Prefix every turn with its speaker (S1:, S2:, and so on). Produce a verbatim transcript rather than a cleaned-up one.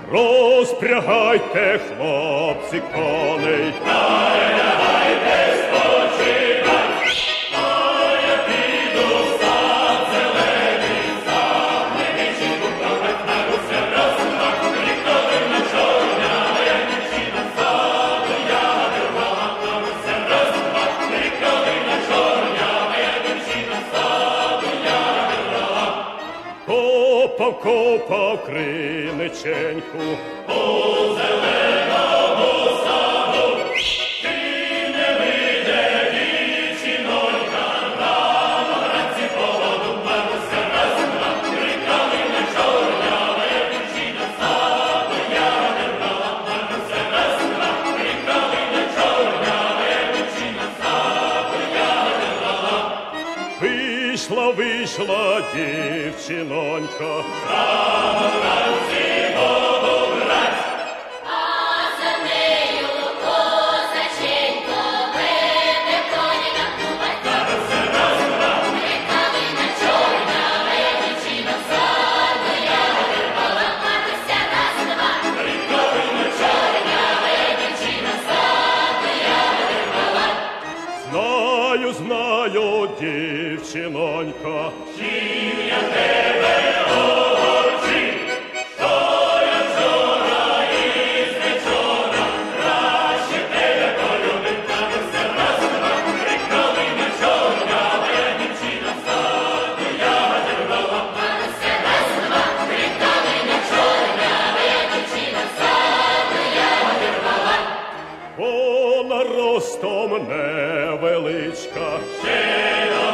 S1: Розпрягайте, хлопці, коней,
S2: Лягайте спочивать, а я піду в сад зелений, сам невіченьку плакать на гуся росла, крикнули чорня, я дівчина саду, я вирвала на гуся росла, крикнули чорня, я дівчина саду, я вирвала.
S1: копав, копав криниченьку,
S2: У зеленому саду ти не вийде, дівчинонька, рано вранці поводу Маруся раз-два, крикали на чорня, я дівчина саду, я вирвала, Маруся раз-два, крикали на чорня, я дівчина саду, я вирвала.
S1: вийшла, вийшла дівчинонька,
S2: Рано вранці воду брать,
S3: А за нею козаченько веде коніка купать.
S2: Маруся раз-два,
S3: Крикали на чорня, я дівчина саду, я вирвала. Маруся раз-два,
S2: крикали на чорня,
S3: я дівчина саду, я вирвала.
S1: знаю, знаю, дівчинонька,
S2: чим я тебе огорчив, що я вчора із вечора краще тебе полюбив, Маруся раз-два, крикали на чорня, я дівчина саду, я вирвала.
S3: Маруся раз-два, крикали на чорня, я дівчина саду, я вирвала.
S1: вона ростом невеличка,
S2: Ще